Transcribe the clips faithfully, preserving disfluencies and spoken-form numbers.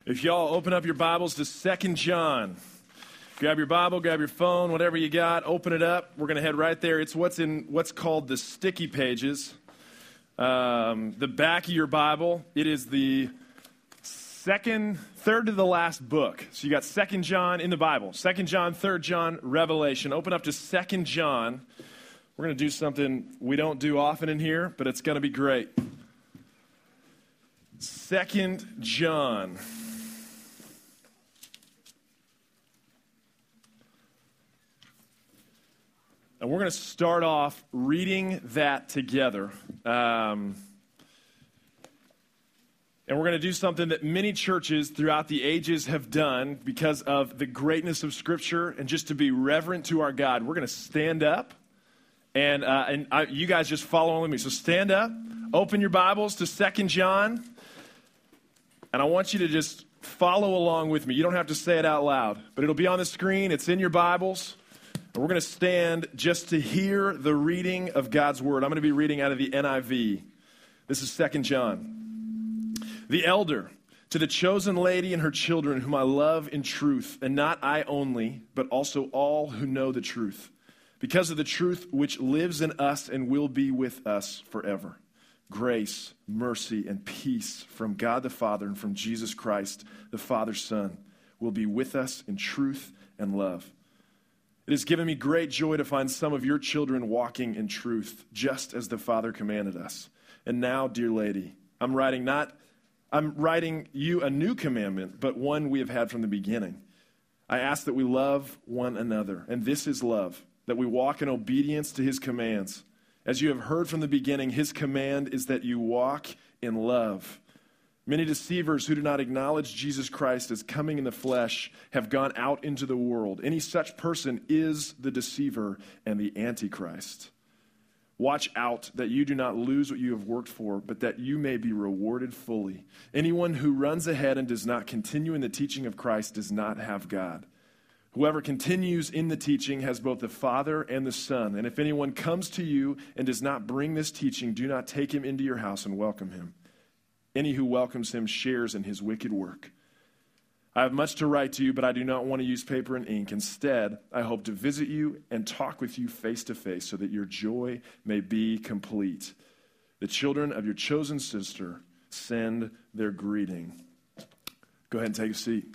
If y'all open up your Bibles to Second John, grab your Bible, grab your phone, whatever you got, open it up. We're going to head right there. It's what's in what's called the sticky pages. Um, the back of your Bible, it is the second, third to the last book. So you got Second John in the Bible. Second John, Third John, Revelation. Open up to Second John. We're going to do something we don't do often in here, but it's going to be great. Second John. And we're going to start off reading that together. Um, and we're going to do something that many churches throughout the ages have done because of the greatness of Scripture and just to be reverent to our God. We're going to stand up, and uh, and I, you guys just follow along with me. So stand up, open your Bibles to Second John, and I want you to just follow along with me. You don't have to say it out loud, but it'll be on the screen. It's in your Bibles. And we're going to stand just to hear the reading of God's Word. I'm going to be reading out of the N I V. This is Second John. The elder, to the chosen lady and her children, whom I love in truth, and not I only, but also all who know the truth, because of the truth which lives in us and will be with us forever. Grace, mercy, and peace from God the Father and from Jesus Christ, the Father's Son, will be with us in truth and love. It has given me great joy to find some of your children walking in truth, just as the Father commanded us. And now, dear lady, I'm writing not, I'm writing you a new commandment, but one we have had from the beginning. I ask that we love one another, and this is love, that we walk in obedience to his commands. As you have heard from the beginning, his command is that you walk in love. Many deceivers who do not acknowledge Jesus Christ as coming in the flesh have gone out into the world. Any such person is the deceiver and the Antichrist. Watch out that you do not lose what you have worked for, but that you may be rewarded fully. Anyone who runs ahead and does not continue in the teaching of Christ does not have God. Whoever continues in the teaching has both the Father and the Son. And if anyone comes to you and does not bring this teaching, do not take him into your house and welcome him. Any who welcomes him shares in his wicked work. I have much to write to you, but I do not want to use paper and ink. Instead, I hope to visit you and talk with you face to face so that your joy may be complete. The children of your chosen sister send their greeting. Go ahead and take a seat.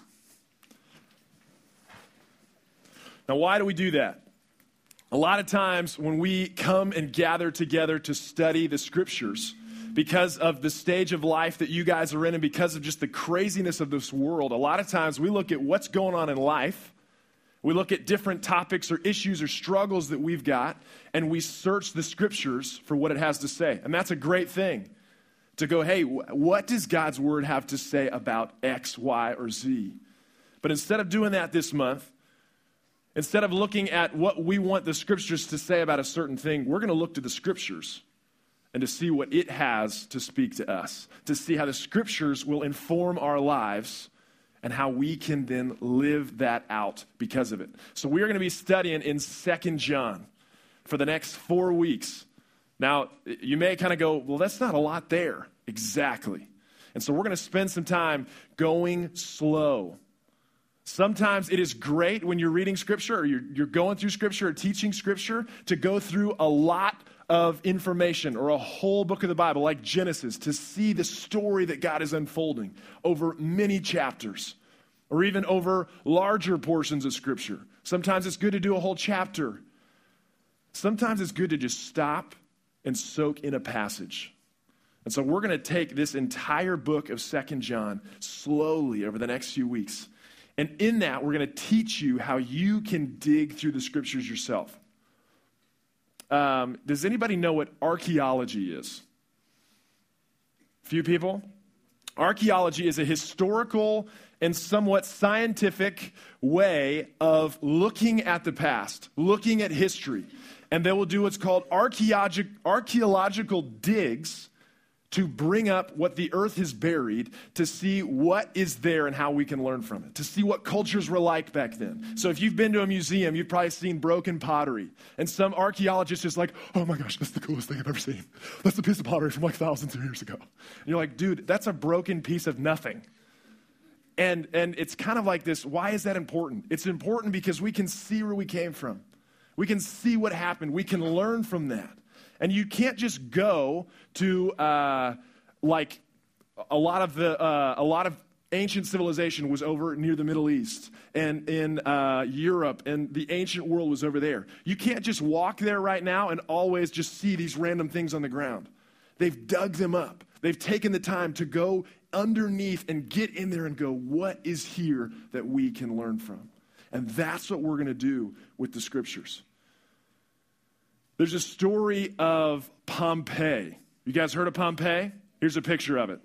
Now, why do we do that? A lot of times when we come and gather together to study the Scriptures, because of the stage of life that you guys are in and because of just the craziness of this world, a lot of times we look at what's going on in life. We look at different topics or issues or struggles that we've got, and we search the Scriptures for what it has to say. And that's a great thing, to go, hey, what does God's Word have to say about X, Y, or Z? But instead of doing that this month, instead of looking at what we want the Scriptures to say about a certain thing, we're going to look to the Scriptures and to see what it has to speak to us, to see how the Scriptures will inform our lives and how we can then live that out because of it. So we're going to be studying in Second John for the next four weeks. Now, you may kind of go, well, that's not a lot there. Exactly. And so we're going to spend some time going slow. Sometimes it is great when you're reading Scripture or you're, you're going through Scripture or teaching Scripture to go through a lot of information or a whole book of the Bible like Genesis to see the story that God is unfolding over many chapters or even over larger portions of Scripture. Sometimes it's good to do a whole chapter. Sometimes it's good to just stop and soak in a passage. And so we're going to take this entire book of Second John slowly over the next few weeks. And in that, we're going to teach you how you can dig through the Scriptures yourself. Um, does anybody know what archaeology is? Few people? Archaeology is a historical and somewhat scientific way of looking at the past, looking at history. And they will do what's called archaeologic, archaeological digs to bring up what the earth has buried, to see what is there and how we can learn from it, to see what cultures were like back then. So if you've been to a museum, you've probably seen broken pottery. And some archaeologist is like, oh my gosh, that's the coolest thing I've ever seen. That's a piece of pottery from like thousands of years ago. And you're like, dude, that's a broken piece of nothing. And, and it's kind of like this, why is that important? It's important because we can see where we came from. We can see what happened. We can learn from that. And you can't just go to uh, like a lot of the uh, a lot of ancient civilization was over near the Middle East and in uh, Europe, and the ancient world was over there. You can't just walk there right now and always just see these random things on the ground. They've dug them up. They've taken the time to go underneath and get in there and go, what is here that we can learn from? And that's what we're going to do with the scriptures. There's a story of Pompeii. You guys heard of Pompeii? Here's a picture of it.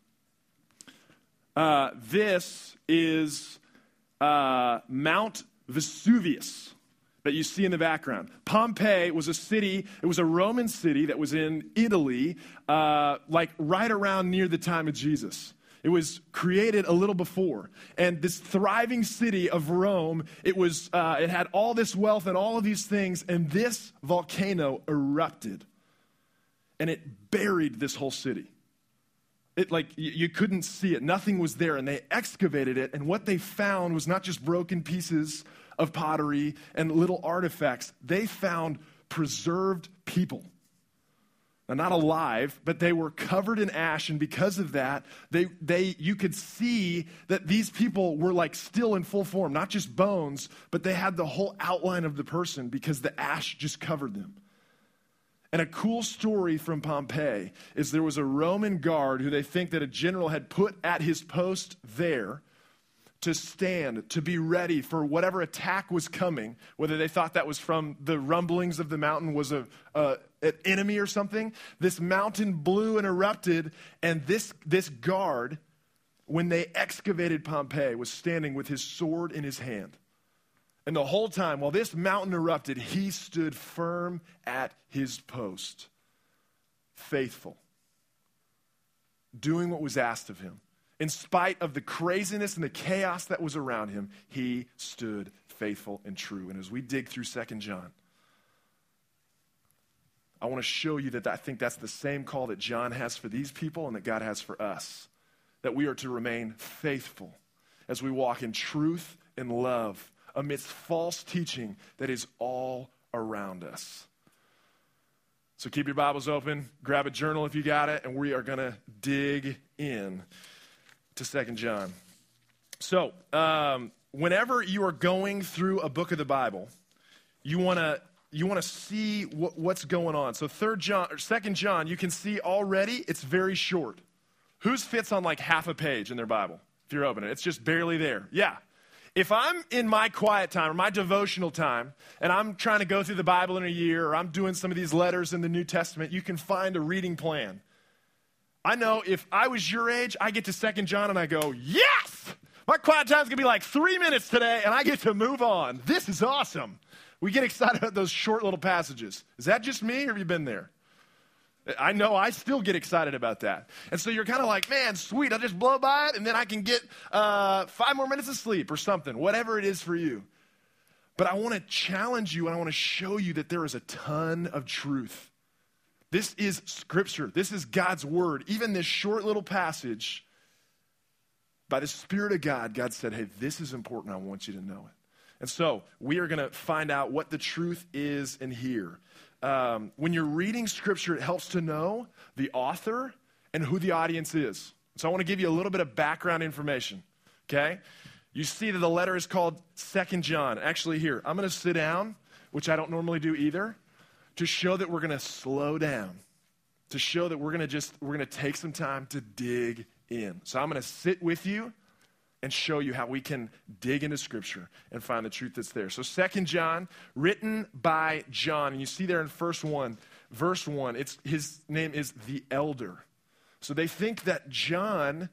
Uh, this is uh, Mount Vesuvius that you see in the background. Pompeii was a city, it was a Roman city that was in Italy, uh, like right around near the time of Jesus. It was created a little before. And this thriving city of Rome, it was, uh, it had all this wealth and all of these things, and this volcano erupted. And it buried this whole city. It like, you, you couldn't see it. Nothing was there. And they excavated it, and what they found was not just broken pieces of pottery and little artifacts. They found preserved people. Now, not alive, but they were covered in ash, and because of that, they, they, you could see that these people were like still in full form, not just bones, but they had the whole outline of the person because the ash just covered them. And a cool story from Pompeii is there was a Roman guard who they think that a general had put at his post there to stand, to be ready for whatever attack was coming, whether they thought that was from the rumblings of the mountain was a, a an enemy or something. This mountain blew and erupted, and this, this guard, when they excavated Pompeii, was standing with his sword in his hand. And the whole time, while this mountain erupted, he stood firm at his post, faithful, doing what was asked of him. In spite of the craziness and the chaos that was around him, he stood faithful and true. And as we dig through Second John, I want to show you that I think that's the same call that John has for these people and that God has for us, that we are to remain faithful as we walk in truth and love amidst false teaching that is all around us. So keep your Bibles open, grab a journal if you got it, and we are going to dig in to Second John. So, um, whenever you are going through a book of the Bible, you want to you want to see what, what's going on. So, Third John or Second John, you can see already it's very short. Whose fits on like half a page in their Bible? If you're opening it, it's just barely there. Yeah. If I'm in my quiet time or my devotional time and I'm trying to go through the Bible in a year, or I'm doing some of these letters in the New Testament, you can find a reading plan. I know if I was your age, I get to Second John and I go, yes! My quiet time's going to be like three minutes today and I get to move on. This is awesome. We get excited about those short little passages. Is that just me or have you been there? I know I still get excited about that. And so you're kind of like, man, sweet, I'll just blow by it and then I can get uh, five more minutes of sleep or something, whatever it is for you. But I want to challenge you and I want to show you that there is a ton of truth. This is Scripture. This is God's Word. Even this short little passage, by the Spirit of God, God said, hey, this is important. I want you to know it. And so we are going to find out what the truth is in here. Um, when you're reading Scripture, it helps to know the author and who the audience is. So I want to give you a little bit of background information, okay? You see that the letter is called Second John. Actually, here, I'm going to sit down, which I don't normally do either, to show that we're going to slow down, to show that we're going to just, we're going to take some time to dig in. So I'm going to sit with you and show you how we can dig into Scripture and find the truth that's there. So Second John, written by John, and you see there in verse one, verse one, it's, his name is the elder. So they think that John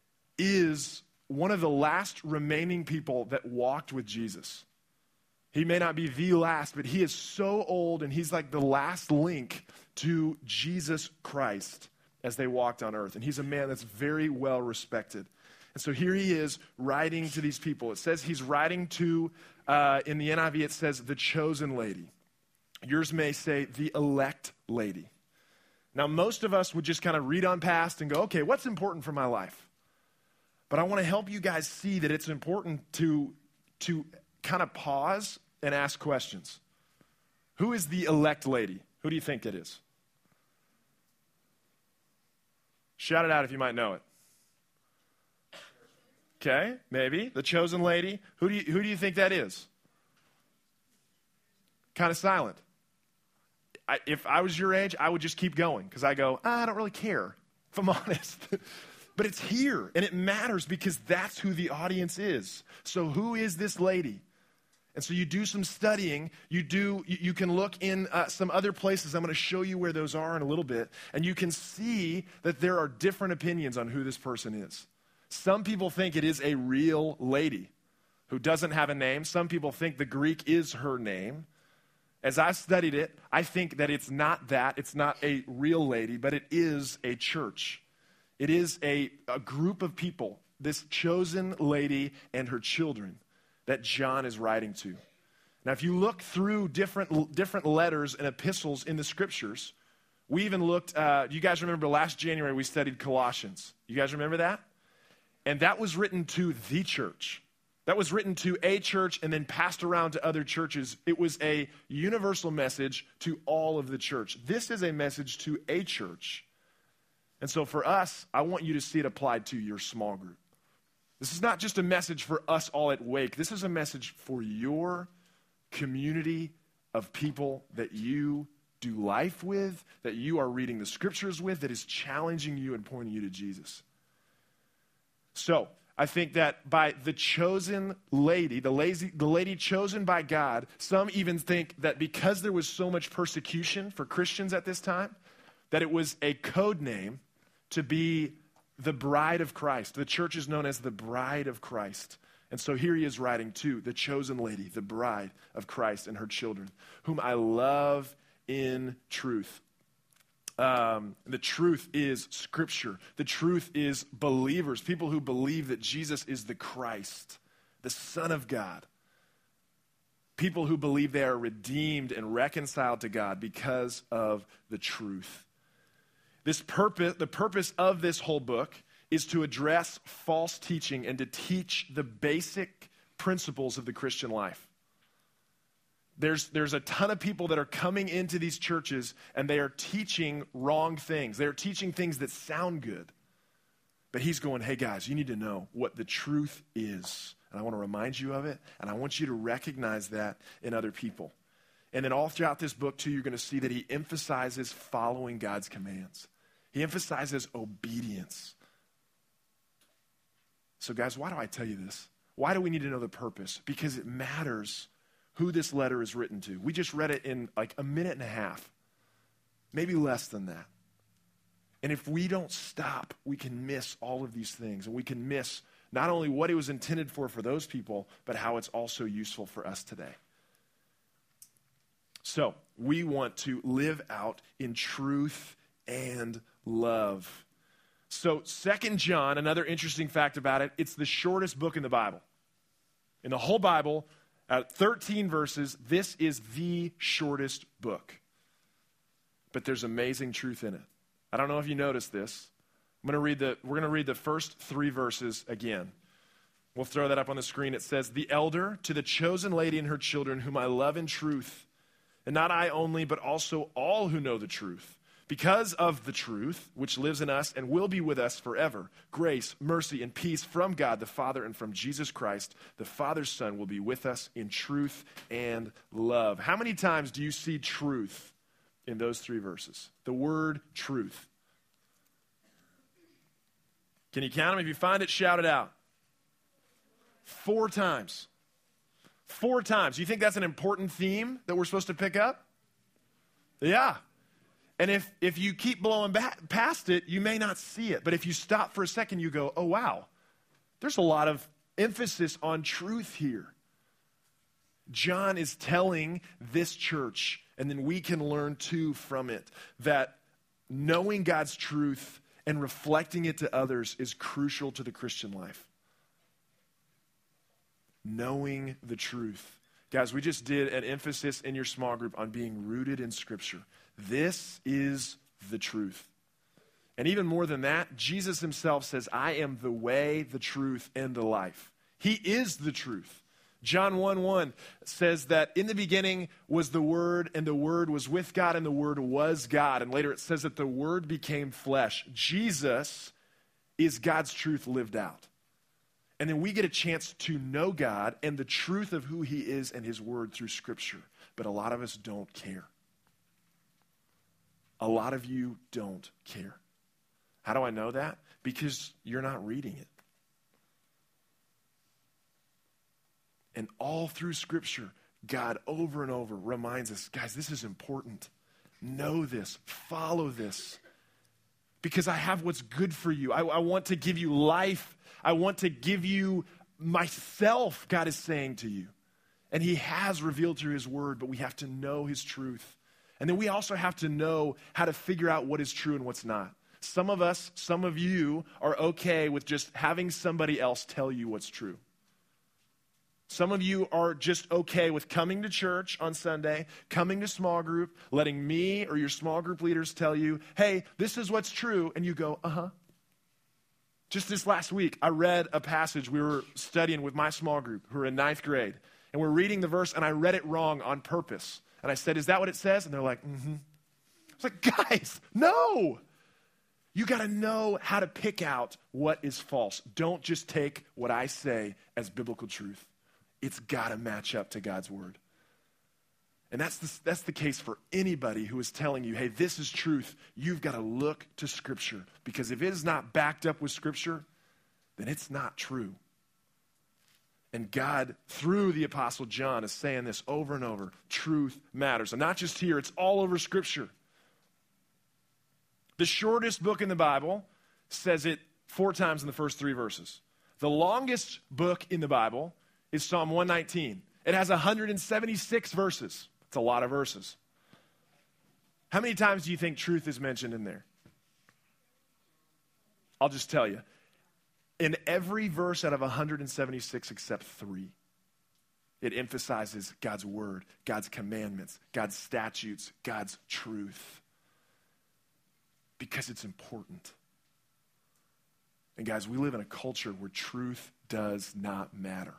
is one of the last remaining people that walked with Jesus. He may not be the last, but he is so old, and he's like the last link to Jesus Christ as they walked on earth. And he's a man that's very well respected. And so here he is writing to these people. It says he's writing to, uh, in the N I V, it says the chosen lady. Yours may say the elect lady. Now, most of us would just kind of read on past and go, okay, what's important for my life? But I want to help you guys see that it's important to, to kind of pause and ask questions. Who is the elect lady? Who do you think it is? Shout it out if you might know it. Okay, maybe. The chosen lady. Who do you, who do you think that is? Kind of silent. I, if I was your age, I would just keep going because I go, ah, I don't really care, if I'm honest. But it's here, and it matters because that's who the audience is. So who is this lady? And so you do some studying. You do. You, you can look in uh, some other places. I'm going to show you where those are in a little bit. And you can see that there are different opinions on who this person is. Some people think it is a real lady who doesn't have a name. Some people think the Greek is her name. As I've studied it, I think that it's not that. It's not a real lady, but it is a church. It is a, a group of people, this chosen lady and her children that John is writing to. Now, if you look through different, different letters and epistles in the scriptures, we even looked, uh, you guys remember last January we studied Colossians. You guys remember that? And that was written to the church. That was written to a church and then passed around to other churches. It was a universal message to all of the church. This is a message to a church. And so for us, I want you to see it applied to your small group. This is not just a message for us all at Wake. This is a message for your community of people that you do life with, that you are reading the scriptures with, that is challenging you and pointing you to Jesus. So, I think that by the chosen lady, the, lazy, the lady chosen by God, some even think that because there was so much persecution for Christians at this time, that it was a code name to be the bride of Christ. The church is known as the bride of Christ. And so here he is writing to the chosen lady, the bride of Christ and her children, whom I love in truth. Um, the truth is Scripture. The truth is believers, people who believe that Jesus is the Christ, the Son of God. People who believe they are redeemed and reconciled to God because of the truth. This purpose, the purpose of this whole book is to address false teaching and to teach the basic principles of the Christian life. There's, there's a ton of people that are coming into these churches and they are teaching wrong things. They're teaching things that sound good. But he's going, hey guys, you need to know what the truth is. And I want to remind you of it. And I want you to recognize that in other people. And then all throughout this book too, you're going to see that he emphasizes following God's commands. He emphasizes obedience. So guys, why do I tell you this? Why do we need to know the purpose? Because it matters who this letter is written to. We just read it in like a minute and a half, maybe less than that. And if we don't stop, we can miss all of these things. And we can miss not only what it was intended for for those people, but how it's also useful for us today. So we want to live out in truth and love. So Second John, another interesting fact about it, it's the shortest book in the Bible. In the whole Bible, at thirteen verses, this is the shortest book. But there's amazing truth in it. I don't know if you noticed this. I'm going to read the, we're going to read the first three verses again. We'll throw that up on the screen. It says, the elder to the chosen lady and her children, whom I love in truth, and not I only, but also all who know the truth. Because of the truth, which lives in us and will be with us forever, grace, mercy, and peace from God the Father and from Jesus Christ, the Father's Son, will be with us in truth and love. How many times do you see truth in those three verses? The word truth. Can you count them? If you find it, shout it out. Four times. Four times. You think that's an important theme that we're supposed to pick up? Yeah. And if, if you keep blowing back past it, you may not see it. But if you stop for a second, you go, oh, wow, there's a lot of emphasis on truth here. John is telling this church, and then we can learn too from it, that knowing God's truth and reflecting it to others is crucial to the Christian life. Knowing the truth. Guys, we just did an emphasis in your small group on being rooted in Scripture. This is the truth. And even more than that, Jesus himself says, I am the way, the truth, and the life. He is the truth. John one one says that in the beginning was the Word, and the Word was with God, and the Word was God. And later it says that the Word became flesh. Jesus is God's truth lived out. And then we get a chance to know God and the truth of who he is and his word through Scripture. But a lot of us don't care. A lot of you don't care. How do I know that? Because you're not reading it. And all through Scripture, God over and over reminds us, guys, this is important. Know this. Follow this. Because I have what's good for you. I, I want to give you life. I want to give you myself, God is saying to you. And he has revealed through his word, but we have to know his truth. And then we also have to know how to figure out what is true and what's not. Some of us, some of you are okay with just having somebody else tell you what's true. Some of you are just okay with coming to church on Sunday, coming to small group, letting me or your small group leaders tell you, hey, this is what's true, and you go, uh-huh. Just this last week, I read a passage we were studying with my small group who are in ninth grade, and we're reading the verse, and I read it wrong on purpose. And I said, is that what it says? And they're like, mm-hmm. I was like, guys, no. You got to know how to pick out what is false. Don't just take what I say as biblical truth. It's got to match up to God's word. And that's the, that's the case for anybody who is telling you, hey, this is truth. You've got to look to Scripture. Because if it is not backed up with Scripture, then it's not true. And God, through the Apostle John, is saying this over and over. Truth matters. And not just here, it's all over Scripture. The shortest book in the Bible says it four times in the first three verses. The longest book in the Bible is Psalm one nineteen. It has one hundred seventy-six verses. It's a lot of verses. How many times do you think truth is mentioned in there? I'll just tell you. In every verse out of one hundred seventy-six except three, it emphasizes God's word, God's commandments, God's statutes, God's truth. Because it's important. And guys, we live in a culture where truth does not matter.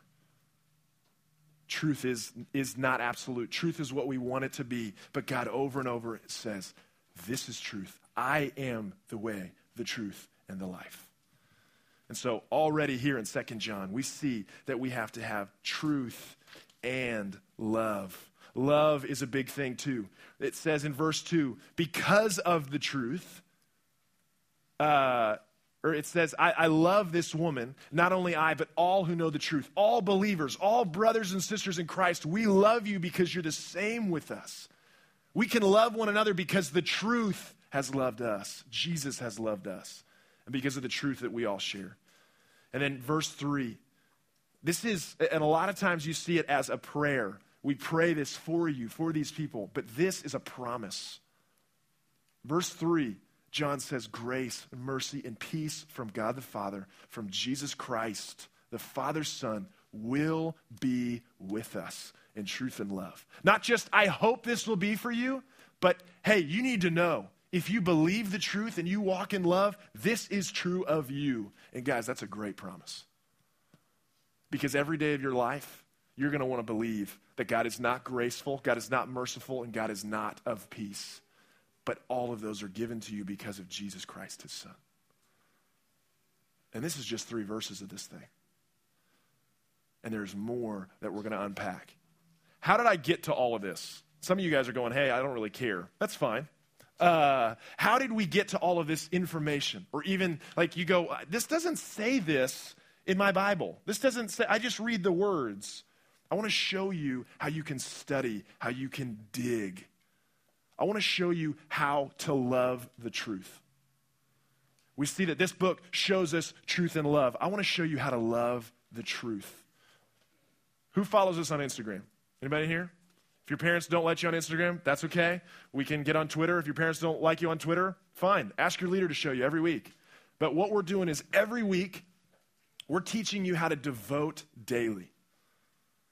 Truth is, is not absolute. Truth is what we want it to be. But God over and over says, this is truth. I am the way, the truth, and the life. And so already here in Second John, we see that we have to have truth and love. Love is a big thing too. It says in verse two, because of the truth, uh, or it says, I, I love this woman, not only I, but all who know the truth. All believers, all brothers and sisters in Christ, we love you because you're the same with us. We can love one another because the truth has loved us. Jesus has loved us. And because of the truth that we all share. And then verse three, this is, and a lot of times you see it as a prayer. We pray this for you, for these people, but this is a promise. Verse three, John says, grace, mercy, and peace from God the Father, from Jesus Christ, the Father's Son, will be with us in truth and love. Not just, I hope this will be for you, but hey, you need to know, if you believe the truth and you walk in love, this is true of you. And guys, that's a great promise. Because every day of your life, you're going to want to believe that God is not graceful, God is not merciful, and God is not of peace. But all of those are given to you because of Jesus Christ, his Son. And this is just three verses of this thing. And there's more that we're going to unpack. How did I get to all of this? Some of you guys are going, hey, I don't really care. That's fine. Uh, how did we get to all of this information? Or even, like, you go, this doesn't say this in my Bible. This doesn't say, I just read the words. I want to show you how you can study, how you can dig. I want to show you how to love the truth. We see that this book shows us truth and love. I want to show you how to love the truth. Who follows us on Instagram? Anybody here? If your parents don't let you on Instagram, that's okay. We can get on Twitter. If your parents don't like you on Twitter, fine. Ask your leader to show you every week. But what we're doing is every week, we're teaching you how to devote daily.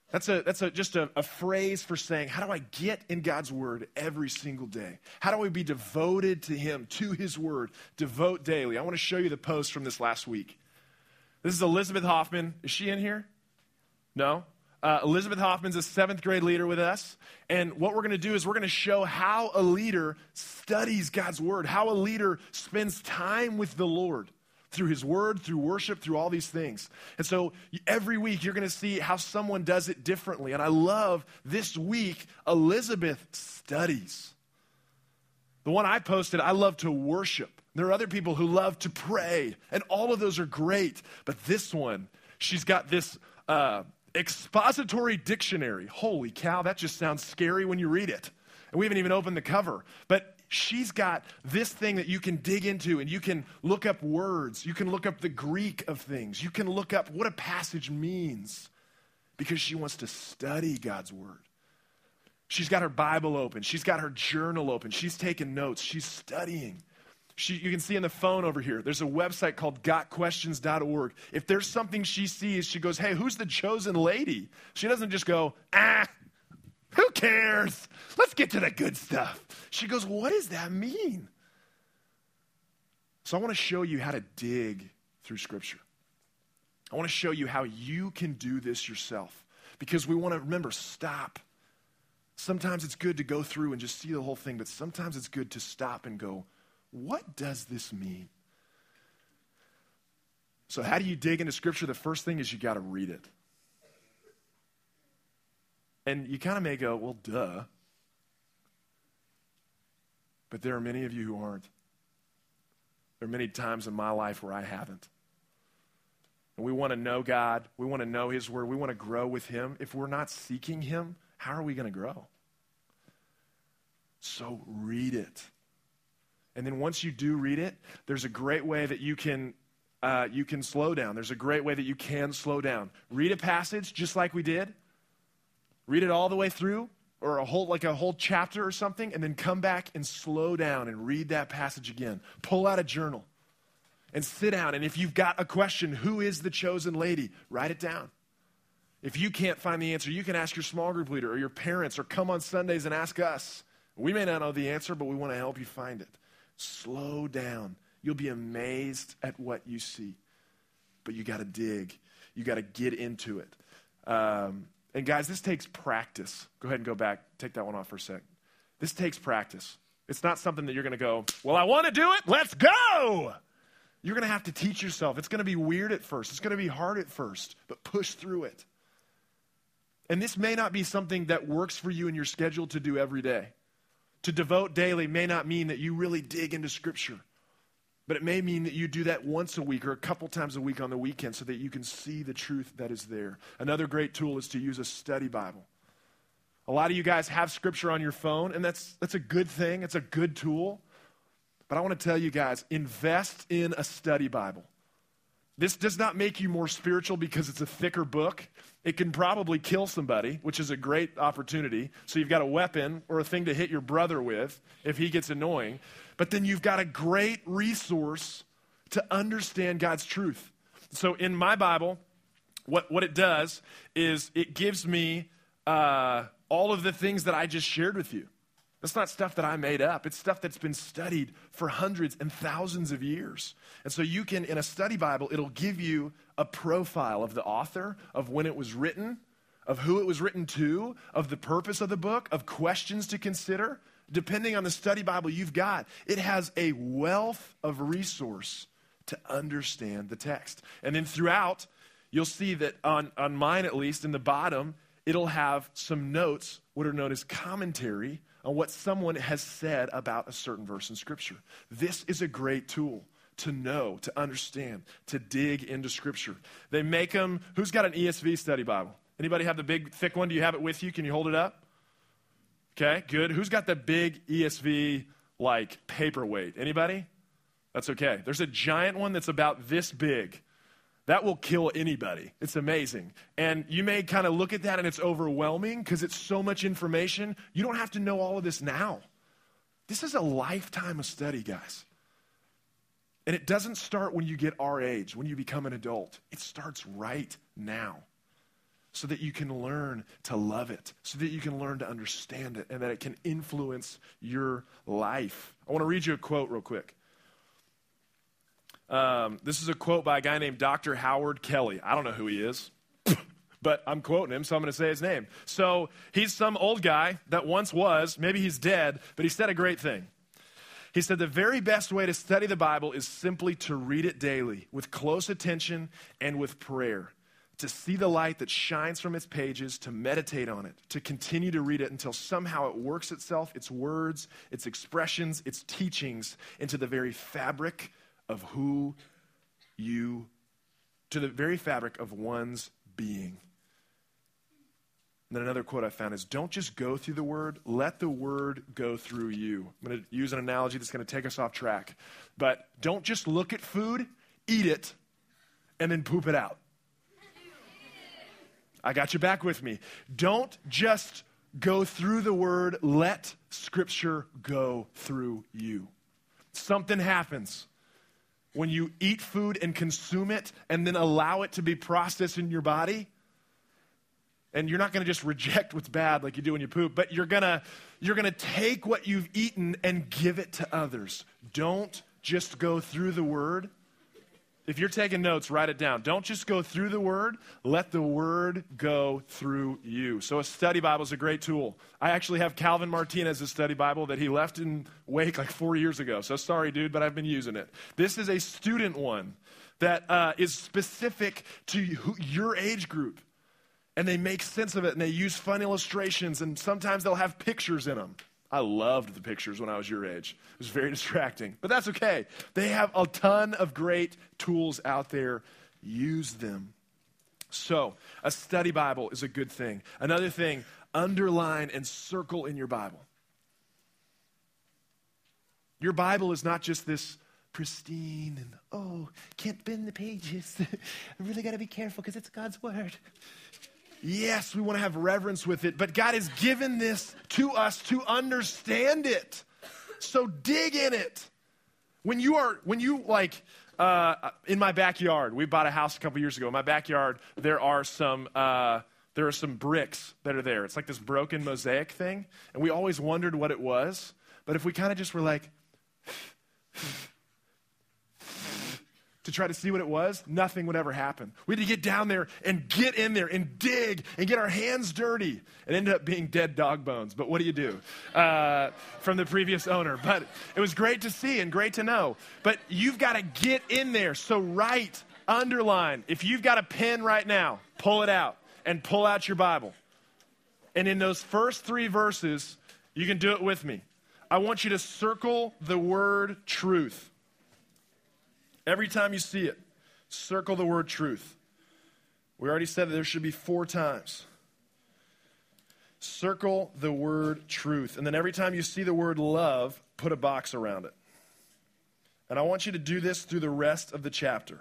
That's a that's a just a, a phrase for saying, how do I get in God's word every single day? How do I be devoted to him, to his word, devote daily? I want to show you the post from this last week. This is Elizabeth Hoffman. Is she in here? No? Uh, Elizabeth Hoffman's a seventh grade leader with us. And what we're going to do is we're going to show how a leader studies God's word, how a leader spends time with the Lord through his word, through worship, through all these things. And so every week you're going to see how someone does it differently. And I love this week, Elizabeth studies. The one I posted, I love to worship. There are other people who love to pray, and all of those are great. But this one, she's got this uh, expository dictionary. Holy cow, that just sounds scary when you read it. And we haven't even opened the cover. But she's got this thing that you can dig into, and you can look up words. You can look up the Greek of things. You can look up what a passage means because she wants to study God's word. She's got her Bible open. She's got her journal open. She's taking notes. She's studying. She, you can see in the phone over here, there's a website called got questions dot org. If there's something she sees, she goes, hey, who's the chosen lady? She doesn't just go, ah, who cares? Let's get to the good stuff. She goes, what does that mean? So I want to show you how to dig through Scripture. I want to show you how you can do this yourself. Because we want to, remember, stop. Sometimes it's good to go through and just see the whole thing, but sometimes it's good to stop and go, what does this mean? So how do you dig into Scripture? The first thing is you got to read it. And you kind of may go, well, duh. But there are many of you who aren't. There are many times in my life where I haven't. And we want to know God. We want to know his word. We want to grow with him. If we're not seeking him, how are we going to grow? So read it. And then once you do read it, there's a great way that you can uh, you can slow down. There's a great way that you can slow down. Read a passage just like we did. Read it all the way through, or a whole like a whole chapter or something, and then come back and slow down and read that passage again. Pull out a journal and sit down. And if you've got a question, who is the chosen lady? Write it down. If you can't find the answer, you can ask your small group leader or your parents, or come on Sundays and ask us. We may not know the answer, but we want to help you find it. Slow down. You'll be amazed at what you see. But you got to dig. You got to get into it. Um, and guys, this takes practice. Go ahead and go back. Take that one off for a sec. This takes practice. It's not something that you're going to go, well, I want to do it. Let's go. You're going to have to teach yourself. It's going to be weird at first. It's going to be hard at first, but push through it. And this may not be something that works for you in your schedule to do every day. To devote daily may not mean that you really dig into Scripture, but it may mean that you do that once a week or a couple times a week on the weekend so that you can see the truth that is there. Another great tool is to use a study Bible. A lot of you guys have Scripture on your phone, and that's that's a good thing. It's a good tool. But I want to tell you guys, invest in a study Bible. This does not make you more spiritual because it's a thicker book. It can probably kill somebody, which is a great opportunity. So you've got a weapon or a thing to hit your brother with if he gets annoying. But then you've got a great resource to understand God's truth. So in my Bible, what, what it does is it gives me uh, all of the things that I just shared with you. That's not stuff that I made up. It's stuff that's been studied for hundreds and thousands of years. And so you can, in a study Bible, it'll give you a profile of the author, of when it was written, of who it was written to, of the purpose of the book, of questions to consider. Depending on the study Bible you've got, it has a wealth of resource to understand the text. And then throughout, you'll see that on, on mine at least, in the bottom, it'll have some notes, what are known as commentary, on what someone has said about a certain verse in Scripture. This is a great tool to know, to understand, to dig into Scripture. They make them, who's got an E S V study Bible? Anybody have the big, thick one? Do you have it with you? Can you hold it up? Okay, good. Who's got the big E S V, like, paperweight? Anybody? That's okay. There's a giant one that's about this big. That will kill anybody. It's amazing. And you may kind of look at that and it's overwhelming because it's so much information. You don't have to know all of this now. This is a lifetime of study, guys. And it doesn't start when you get our age, when you become an adult. It starts right now. so that you can learn to love it, so that you can learn to understand it, and that it can influence your life. I want to read you a quote real quick. Um, this is a quote by a guy named Doctor Howard Kelly. I don't know who he is, but I'm quoting him, so I'm going to say his name. So he's some old guy that once was, maybe he's dead, but he said a great thing. He said, the very best way to study the Bible is simply to read it daily with close attention and with prayer, to see the light that shines from its pages, to meditate on it, to continue to read it until somehow it works itself, its words, its expressions, its teachings, into the very fabric of who you, to the very fabric of one's being. And then another quote I found is, don't just go through the word, let the word go through you. I'm going to use an analogy that's going to take us off track. But don't just look at food, eat it, and then poop it out. I got you back with me. Don't just go through the word, let Scripture go through you. Something happens when you eat food and consume it and then allow it to be processed in your body. And you're not going to just reject what's bad like you do when you poop, but you're going to you're going to take what you've eaten and give it to others. Don't just go through the word. If you're taking notes, write it down. Don't just go through the word. Let the word go through you. So a study Bible is a great tool. I actually have Calvin Martinez's study Bible that he left in Wake like four years ago. So sorry, dude, but I've been using it. This is a student one that uh, is specific to who, your age group. And they make sense of it, and they use fun illustrations, and sometimes they'll have pictures in them. I loved the pictures when I was your age. It was very distracting, but that's okay. They have a ton of great tools out there. Use them. So, a study Bible is a good thing. Another thing, underline and circle in your Bible. Your Bible is not just this pristine and, oh, can't bend the pages. I really got to be careful because it's God's word. Yes, we want to have reverence with it, but God has given this to us to understand it. So dig in it. When you are, when you like, uh, in my backyard, we bought a house a couple years ago. In my backyard, there are some, uh, there are some bricks that are there. It's like this broken mosaic thing, and we always wondered what it was. But if we kind of just were like, to try to see what it was, nothing would ever happen. We had to get down there and get in there and dig and get our hands dirty. It ended up being dead dog bones, but what do you do uh, from the previous owner? But it was great to see and great to know. But you've got to get in there. So write, underline. If you've got a pen right now, pull it out and pull out your Bible. And in those first three verses, you can do it with me. I want you to circle the word truth. Every time you see it, circle the word truth. We already said that there should be four times. Circle the word truth. And then every time you see the word love, put a box around it. And I want you to do this through the rest of the chapter.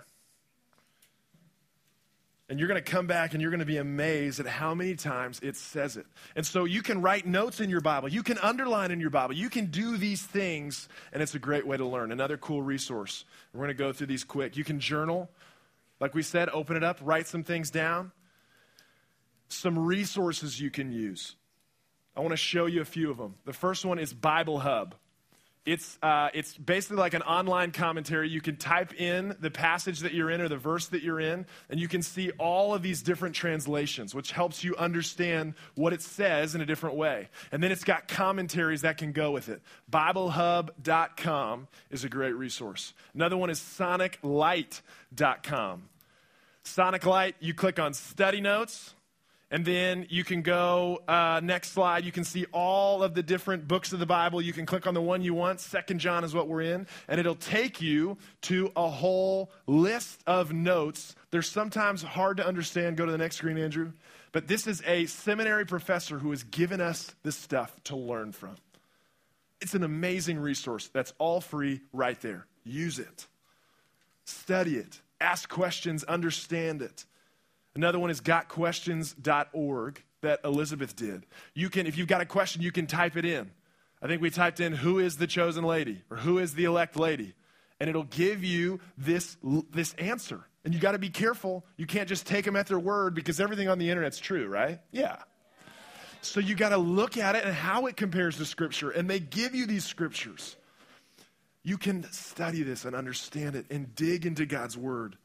And you're going to come back and you're going to be amazed at how many times it says it. And so you can write notes in your Bible. You can underline in your Bible. You can do these things, and it's a great way to learn. Another cool resource. We're going to go through these quick. You can journal. Like we said, open it up, write some things down. Some resources you can use. I want to show you a few of them. The first one is Bible Hub. It's uh, it's basically like an online commentary. You can type in the passage that you're in or the verse that you're in, and you can see all of these different translations, which helps you understand what it says in a different way. And then it's got commentaries that can go with it. Bible Hub dot com is a great resource. Another one is Sonic Light dot com. Sonic Light, you click on Study Notes. And then you can go, uh, next slide, you can see all of the different books of the Bible. You can click on the one you want. Second John is what we're in. And it'll take you to a whole list of notes. They're sometimes hard to understand. Go to the next screen, Andrew. But this is a seminary professor who has given us this stuff to learn from. It's an amazing resource. That's all free right there. Use it. Study it. Ask questions. Understand it. Another one is got questions dot org that Elizabeth did. You can, if you've got a question, you can type it in. I think we typed in, who is the chosen lady? Or who is the elect lady? And it'll give you this, this answer. And you got to be careful. You can't just take them at their word because everything on the internet's true, right? Yeah. So you got to look at it and how it compares to Scripture. And they give you these scriptures. You can study this and understand it and dig into God's word.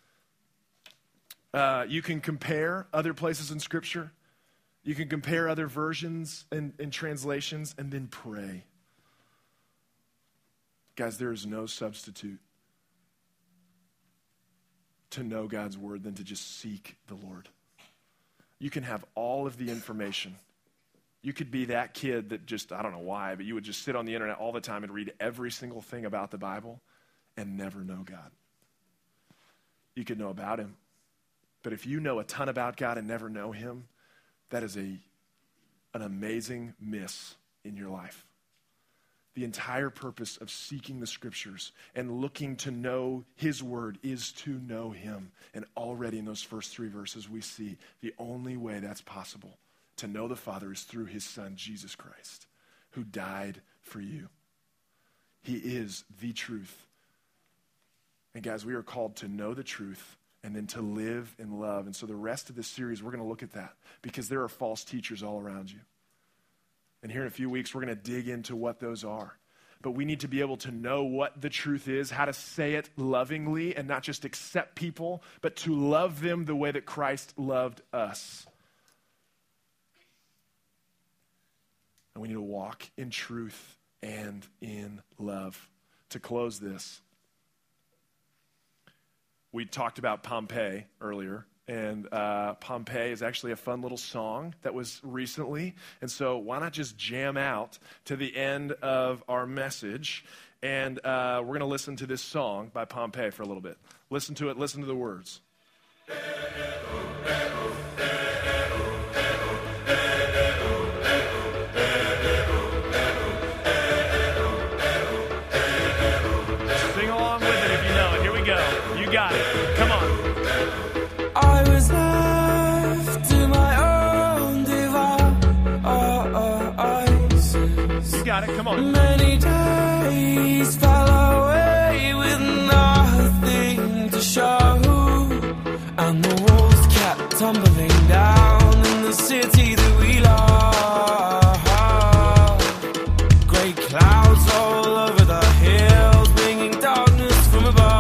Uh, you can compare other places in Scripture. You can compare other versions and, and translations and then pray. Guys, there is no substitute to know God's word than to just seek the Lord. You can have all of the information. You could be that kid that just, I don't know why, but you would just sit on the internet all the time and read every single thing about the Bible and never know God. You could know about him. But if you know a ton about God and never know him, that is a, an amazing miss in your life. The entire purpose of seeking the Scriptures and looking to know his word is to know him. And already in those first three verses, we see the only way that's possible to know the Father is through his Son, Jesus Christ, who died for you. He is the truth. And guys, we are called to know the truth and then to live in love. And so the rest of this series, we're going to look at that because there are false teachers all around you. And here in a few weeks, we're going to dig into what those are. But we need to be able to know what the truth is, how to say it lovingly and not just accept people, but to love them the way that Christ loved us. And we need to walk in truth and in love. To close this, we talked about Pompeii earlier. And uh, Pompeii is actually a fun little song that was recently. And so why not just jam out to the end of our message. And uh, we're going to listen to this song by Pompeii for a little bit. Listen to it. Listen to the words. Sing along with it if you know it. Here we go. You got it. Come on. I was left to my own devices. You got it, come on. Many days fell away with nothing to show. And the walls kept tumbling down in the city that we love. Great clouds all over the hills, bringing darkness from above.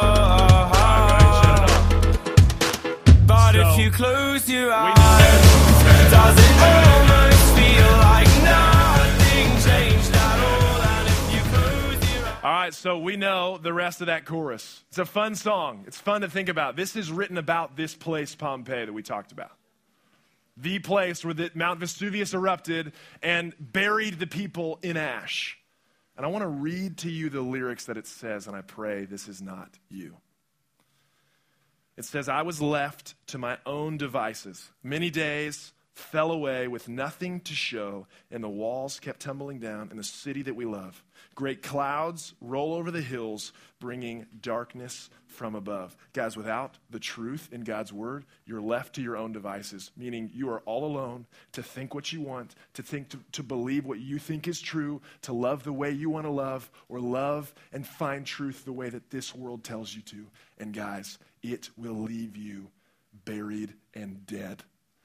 If you close your eyes, does it almost feel like nothing changed at all? And if you close your eyes... All right, so we know the rest of that chorus. It's a fun song. It's fun to think about. This is written about this place, Pompeii, that we talked about. The place where the Mount Vesuvius erupted and buried the people in ash. And I want to read to you the lyrics that it says, and I pray this is not you. It says, I was left to my own devices. Many days fell away with nothing to show, and the walls kept tumbling down in the city that we love. Great clouds roll over the hills, bringing darkness from above. Guys, without the truth in God's word, you're left to your own devices, meaning you are all alone to think what you want, to think, to, to believe what you think is true, to love the way you want to love, or love and find truth the way that this world tells you to. And guys, it will leave you buried and dead.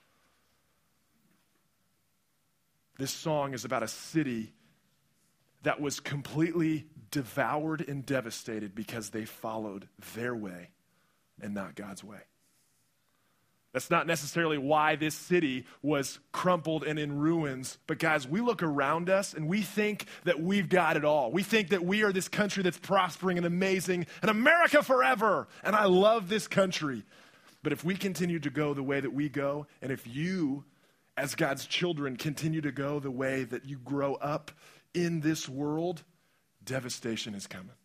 This song is about a city that was completely devoured and devastated because they followed their way and not God's way. That's not necessarily why this city was crumpled and in ruins. But guys, we look around us and we think that we've got it all. We think that we are this country that's prospering and amazing and America forever. And I love this country. But if we continue to go the way that we go, and if you, as God's children, continue to go the way that you grow up in this world, devastation is coming.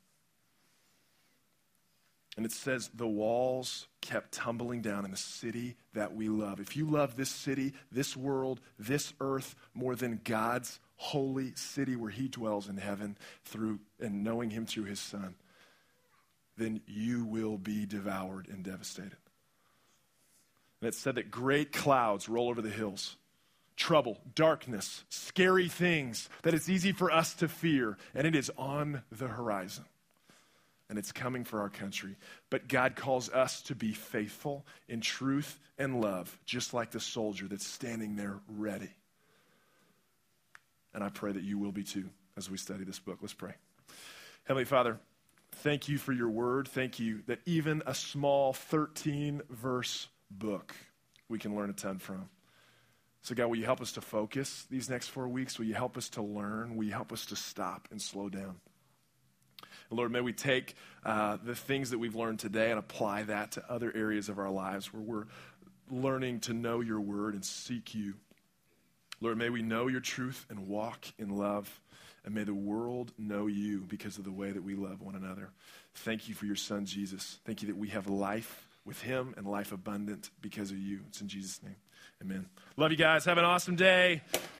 And it says the walls kept tumbling down in the city that we love. If you love this city, this world, this earth more than God's holy city where he dwells in heaven through and knowing him through his Son, then you will be devoured and devastated. And it said that great clouds roll over the hills. Trouble, darkness, scary things that it's easy for us to fear, and it is on the horizon. and it's coming for our country. But God calls us to be faithful in truth and love, just like the soldier that's standing there ready. And I pray that you will be too as we study this book. Let's pray. Heavenly Father, thank you for your word. Thank you that even a small thirteen-verse book we can learn a ton from. So God, will you help us to focus these next four weeks? Will you help us to learn? Will you help us to stop and slow down? And Lord, may we take uh, the things that we've learned today and apply that to other areas of our lives where we're learning to know your word and seek you. Lord, may we know your truth and walk in love. And may the world know you because of the way that we love one another. Thank you for your son, Jesus. Thank you that we have life with him and life abundant because of you. It's in Jesus' name. Amen. Love you guys. Have an awesome day.